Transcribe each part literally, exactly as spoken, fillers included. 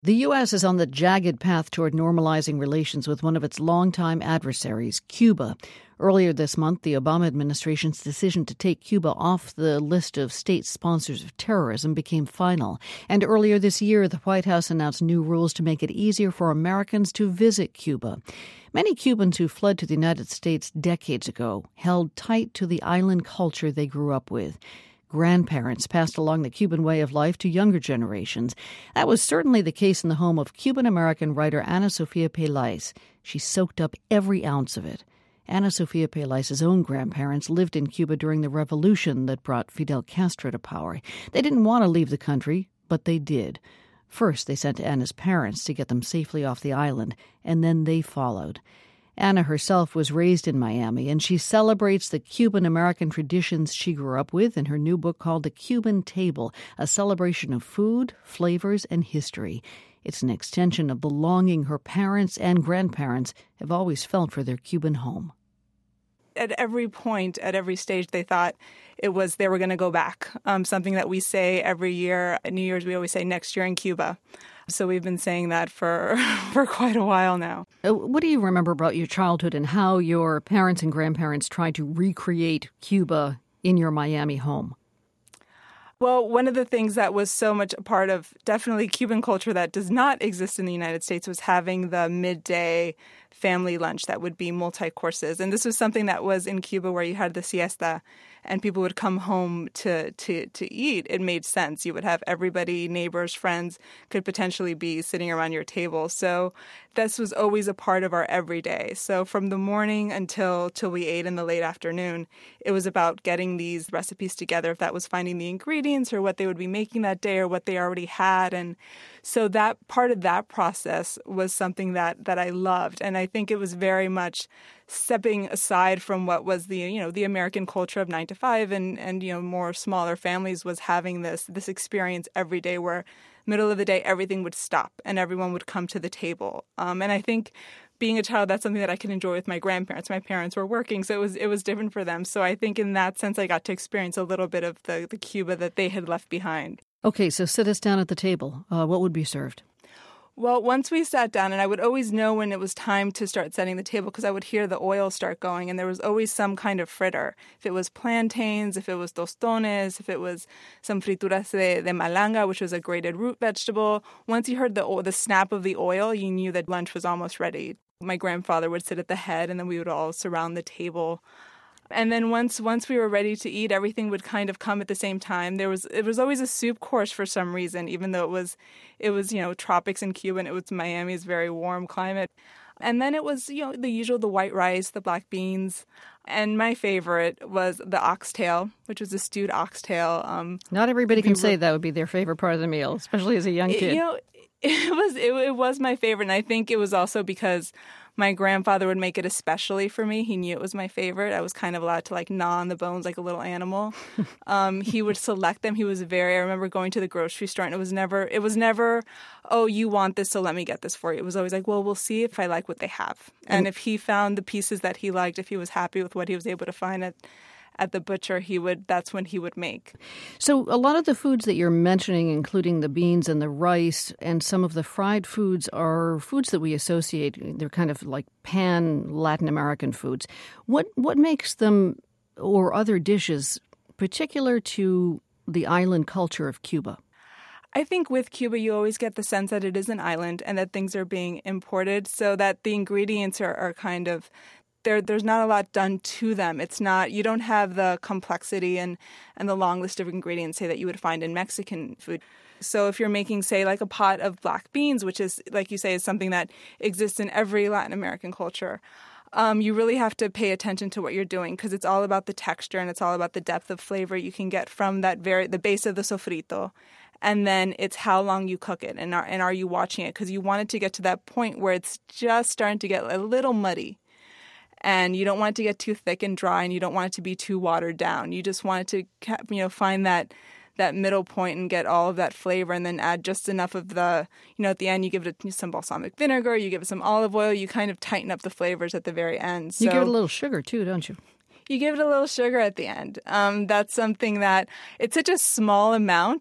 The U S is on the jagged path toward normalizing relations with one of its longtime adversaries, Cuba. Earlier this month, the Obama administration's decision to take Cuba off the list of state sponsors of terrorism became final. And earlier this year, the White House announced new rules to make it easier for Americans to visit Cuba. Many Cubans who fled to the United States decades ago held tight to the island culture they grew up with. Grandparents passed along the Cuban way of life to younger generations. That was certainly the case in the home of Cuban-American writer Ana Sofia Pelaez. She soaked up every ounce of it. Ana Sofia Pelaez's own grandparents lived in Cuba during the revolution that brought Fidel Castro to power. They didn't want to leave the country, but they did. First, they sent Ana's parents to get them safely off the island, and then they followed. Ana herself was raised in Miami, and she celebrates the Cuban-American traditions she grew up with in her new book called The Cuban Table, a celebration of food, flavors, and history. It's an extension of the longing her parents and grandparents have always felt for their Cuban home. At every point, at every stage, they thought it was they were going to go back. Um, something that we say every year at New Year's, we always say next year in Cuba. So we've been saying that for for quite a while now. What do you remember about your childhood and how your parents and grandparents tried to recreate Cuba in your Miami home? Well, one of the things that was so much a part of definitely Cuban culture that does not exist in the United States was having the midday family lunch that would be multi-courses. And this was something that was in Cuba where you had the siesta and people would come home to, to, to eat. It made sense. You would have everybody, neighbors, friends, could potentially be sitting around your table. So this was always a part of our everyday. So from the morning until till we ate in the late afternoon, it was about getting these recipes together, if that was finding the ingredients or what they would be making that day or what they already had. And so that part of that process was something that, that I loved. And I think it was very much stepping aside from what was the, you know, the American culture of nine to five and, and, you know, more smaller families, was having this, this experience every day where middle of the day, everything would stop and everyone would come to the table. Um, and I think being a child, that's something that I can enjoy with my grandparents. My parents were working, so it was, it was different for them. So I think in that sense, I got to experience a little bit of the, the Cuba that they had left behind. Okay, so sit us down at the table. Uh, what would be served? Well, once we sat down, and I would always know when it was time to start setting the table because I would hear the oil start going, and there was always some kind of fritter. If it was plantains, if it was tostones, if it was some frituras de, de malanga, which was a grated root vegetable. Once you heard the the snap of the oil, you knew that lunch was almost ready. My grandfather would sit at the head, and then we would all surround the table. And then once once we were ready to eat, everything would kind of come at the same time. There was it was always a soup course for some reason, even though it was it was you know tropics in Cuba and it was Miami's very warm climate. And then it was you know the usual, the white rice, the black beans, and my favorite was the oxtail, which was a stewed oxtail. Um, Not everybody can say that would be their favorite part of the meal, especially as a young kid. You know, it was it, it was my favorite, and I think it was also because my grandfather would make it especially for me. He knew it was my favorite. I was kind of allowed to like gnaw on the bones like a little animal. um, he would select them. He was very, I remember going to the grocery store and it was never, it was never, oh, you want this, so let me get this for you. It was always like, well, we'll see if I like what they have. And if he found the pieces that he liked, if he was happy with what he was able to find at at the butcher, he would, that's when he would make. So a lot of the foods that you're mentioning, including the beans and the rice and some of the fried foods, are foods that we associate. They're kind of like pan Latin American foods. What what makes them or other dishes particular to the island culture of Cuba? I think with Cuba, you always get the sense that it is an island and that things are being imported, so that the ingredients are, are kind of There, there's not a lot done to them. It's not, you don't have the complexity and, and the long list of ingredients, say, that you would find in Mexican food. So if you're making, say, like a pot of black beans, which is, like you say, is something that exists in every Latin American culture, um, you really have to pay attention to what you're doing because it's all about the texture and it's all about the depth of flavor you can get from that very the base of the sofrito. And then it's how long you cook it and are, and are you watching it, because you want it to get to that point where it's just starting to get a little muddy. And you don't want it to get too thick and dry, and you don't want it to be too watered down. You just want it to, you know, find that that middle point and get all of that flavor, and then add just enough of the, you know, at the end you give it some balsamic vinegar, you give it some olive oil, you kind of tighten up the flavors at the very end. So you give it a little sugar too, don't you? You give it a little sugar at the end. Um, that's something that, it's such a small amount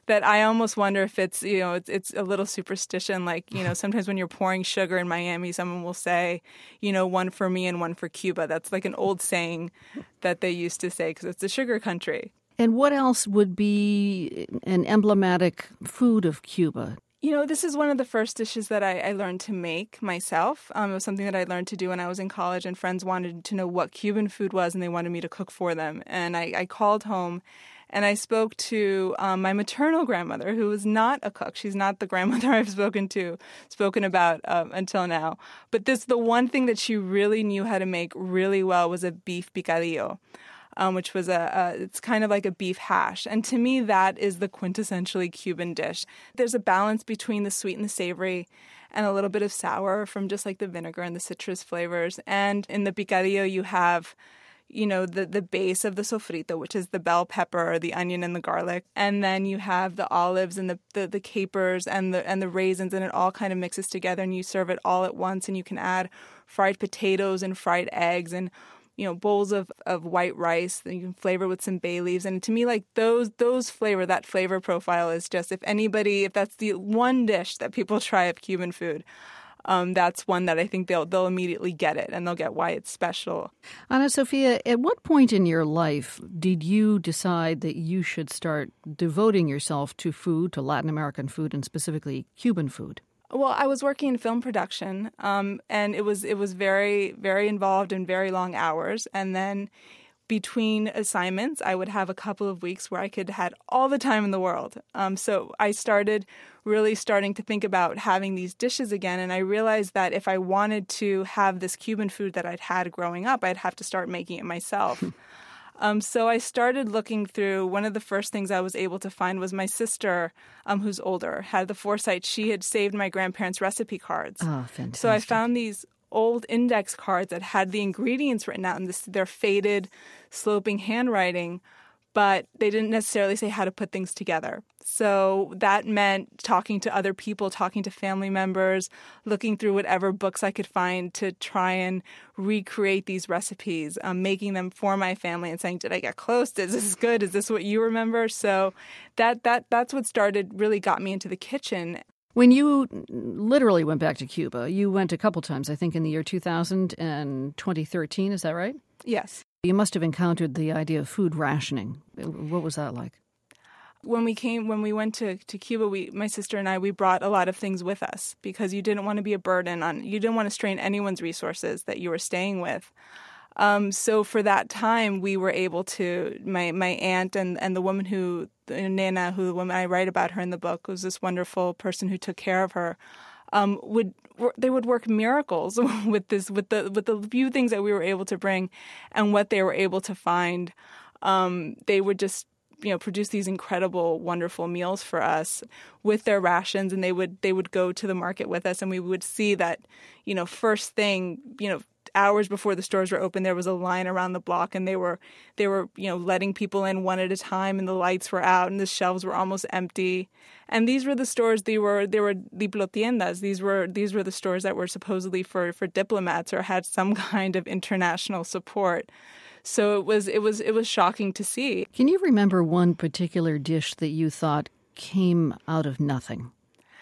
that I almost wonder if it's, you know, it's, it's a little superstition. Like, you know, sometimes when you're pouring sugar in Miami, someone will say, you know, one for me and one for Cuba. That's like an old saying that they used to say because it's a sugar country. And what else would be an emblematic food of Cuba? You know, this is one of the first dishes that I, I learned to make myself. Um, it was something that I learned to do when I was in college, and friends wanted to know what Cuban food was, and they wanted me to cook for them. And I, I called home, and I spoke to um, my maternal grandmother, who was not a cook. She's not the grandmother I've spoken to, spoken about um, until now. But this, the one thing that she really knew how to make really well was a beef picadillo. Um, which was a, a, it's kind of like a beef hash. And to me, that is the quintessentially Cuban dish. There's a balance between the sweet and the savory and a little bit of sour from just like the vinegar and the citrus flavors. And in the picadillo, you have, you know, the, the base of the sofrito, which is the bell pepper, the onion, and the garlic. And then you have the olives and the, the, the capers and the and the raisins, and it all kind of mixes together, and you serve it all at once. And you can add fried potatoes and fried eggs and you know, bowls of, of white rice that you can flavor with some bay leaves. And to me, like those those flavor, that flavor profile is just, if anybody, if that's the one dish that people try of Cuban food, um, that's one that I think they'll they'll immediately get it and they'll get why it's special. Ana Sofia, at what point in your life did you decide that you should start devoting yourself to food, to Latin American food, and specifically Cuban food? Well, I was working in film production, um, and it was it was very, very involved in very long hours. And then between assignments, I would have a couple of weeks where I could had all the time in the world. Um, so I started really starting to think about having these dishes again. And I realized that if I wanted to have this Cuban food that I'd had growing up, I'd have to start making it myself. Um, so I started looking through. One of the first things I was able to find was my sister, um, who's older, had the foresight. She had saved my grandparents' recipe cards. Oh, fantastic. So I found these old index cards that had the ingredients written out in this, their faded, sloping handwriting, but they didn't necessarily say how to put things together. So that meant talking to other people, talking to family members, looking through whatever books I could find to try and recreate these recipes, um, making them for my family and saying, did I get close? Is this good? Is this what you remember? So that that that's what started, really got me into the kitchen. When you literally went back to Cuba, you went a couple times, I think in the year two thousand and twenty thirteen, is that right? Yes. You must have encountered the idea of food rationing. What was that like? When we came, when we went to, to Cuba, we, my sister and I, we brought a lot of things with us because you didn't want to be a burden on, you didn't want to strain anyone's resources that you were staying with. Um, so for that time, we were able to, my, my aunt and, and the woman who, Nena, who the woman I write about her in the book, was this wonderful person who took care of her, um, would they would work miracles with this, with the with the few things that we were able to bring, and what they were able to find. Um, they would just, you know, produce these incredible, wonderful meals for us with their rations, and they would they would go to the market with us, and we would see that, you know, first thing, you know, hours before the stores were open, there was a line around the block, and they were they were you know letting people in one at a time, and the lights were out, and the shelves were almost empty. And these were the stores. They were they were diplotiendas. These were these were the stores that were supposedly for for diplomats or had some kind of international support. So it was it was it was shocking to see. Can you remember one particular dish that you thought came out of nothing?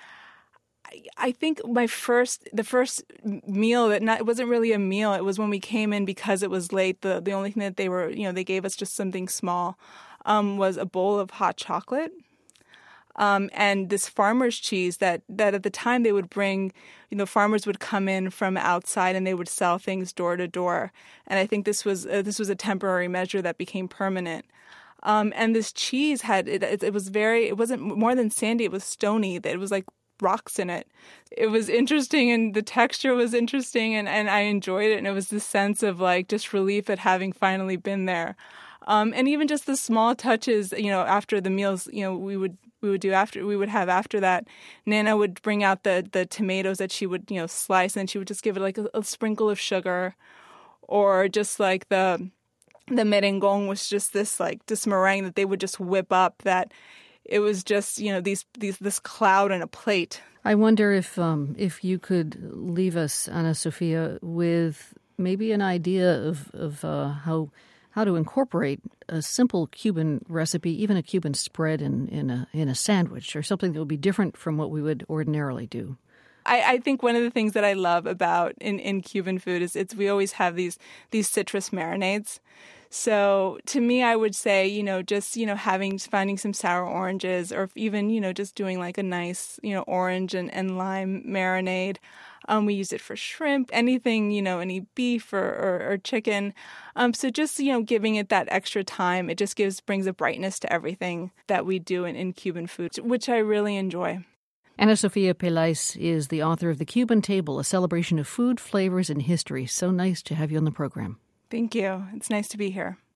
I think my first, the first meal that not, it wasn't really a meal. It was when we came in because it was late. The the only thing that they were, you know, they gave us just something small, um, was a bowl of hot chocolate, um, and this farmer's cheese that, that at the time they would bring, you know, farmers would come in from outside and they would sell things door to door. And I think this was uh, this was a temporary measure that became permanent. Um, and this cheese had it, it. It was very. It wasn't more than sandy. It was stony. It was like rocks in it. It was interesting, and the texture was interesting, and, and I enjoyed it. And it was this sense of like just relief at having finally been there. Um, and even just the small touches, you know, after the meals, you know, we would we would do after we would have after that. Nana would bring out the the tomatoes that she would, you know, slice, and she would just give it like a, a sprinkle of sugar, or just like the the merengón was just this like this meringue that they would just whip up that. It was just, you know, these these this cloud on a plate. I wonder if um, if you could leave us, Ana Sofia, with maybe an idea of of uh, how how to incorporate a simple Cuban recipe, even a Cuban spread in, in a in a sandwich, or something that would be different from what we would ordinarily do. I, I think one of the things that I love about in, in Cuban food is it's we always have these these citrus marinades. So to me, I would say, you know, just, you know, having, finding some sour oranges, or even, you know, just doing like a nice, you know, orange and, and lime marinade. Um, we use it for shrimp, anything, you know, any beef or, or, or chicken. Um, so just, you know, giving it that extra time, it just gives, brings a brightness to everything that we do in, in Cuban food, which I really enjoy. Ana Sofia Pelaez is the author of The Cuban Table, a celebration of food, flavors, and history. So nice to have you on the program. Thank you. It's nice to be here.